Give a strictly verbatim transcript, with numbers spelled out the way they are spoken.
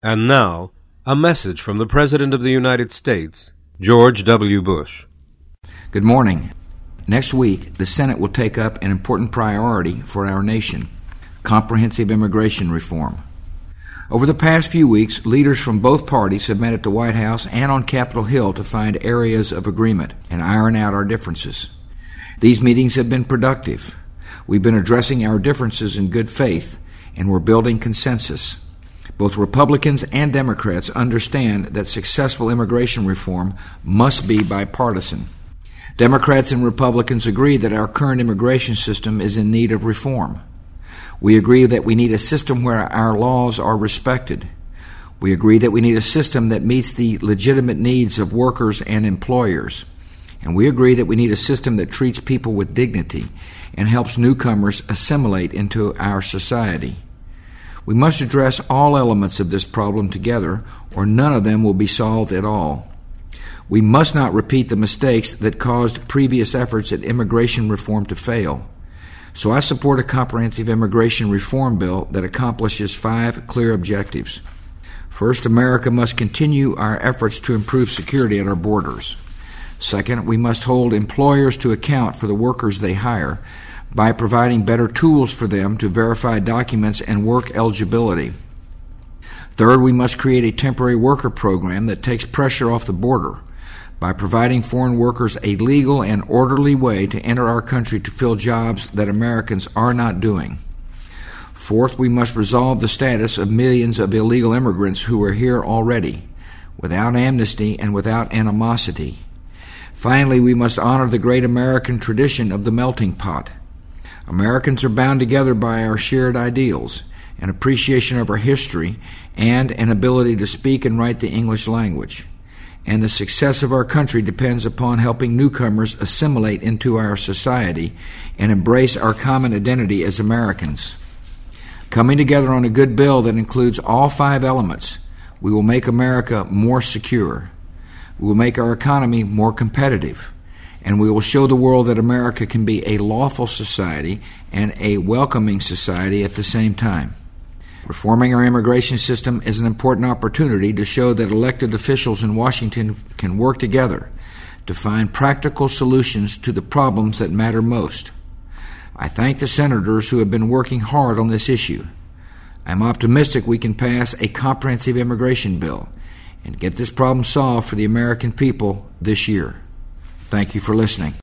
And now, a message from the President of the United States, George W. Bush. Good morning. Next week, the Senate will take up an important priority for our nation, comprehensive immigration reform. Over the past few weeks, leaders from both parties have met at the White House and on Capitol Hill to find areas of agreement and iron out our differences. These meetings have been productive. We've been addressing our differences in good faith, and we're building consensus. Both Republicans and Democrats understand that successful immigration reform must be bipartisan. Democrats and Republicans agree that our current immigration system is in need of reform. We agree that we need a system where our laws are respected. We agree that we need a system that meets the legitimate needs of workers and employers. And we agree that we need a system that treats people with dignity and helps newcomers assimilate into our society. We must address all elements of this problem together, or none of them will be solved at all. We must not repeat the mistakes that caused previous efforts at immigration reform to fail. So I support a comprehensive immigration reform bill that accomplishes five clear objectives. First, America must continue our efforts to improve security at our borders. Second, we must hold employers to account for the workers they hire by providing better tools for them to verify documents and work eligibility. Third, we must create a temporary worker program that takes pressure off the border by providing foreign workers a legal and orderly way to enter our country to fill jobs that Americans are not doing. Fourth, we must resolve the status of millions of illegal immigrants who are here already, without amnesty and without animosity. Finally, we must honor the great American tradition of the melting pot. Americans are bound together by our shared ideals, an appreciation of our history, and an ability to speak and write the English language. And the success of our country depends upon helping newcomers assimilate into our society and embrace our common identity as Americans. Coming together on a good bill that includes all five elements, we will make America more secure. We will make our economy more competitive, and we will show the world that America can be a lawful society and a welcoming society at the same time. Reforming our immigration system is an important opportunity to show that elected officials in Washington can work together to find practical solutions to the problems that matter most. I thank the senators who have been working hard on this issue. I'm optimistic we can pass a comprehensive immigration bill and get this problem solved for the American people this year. Thank you for listening.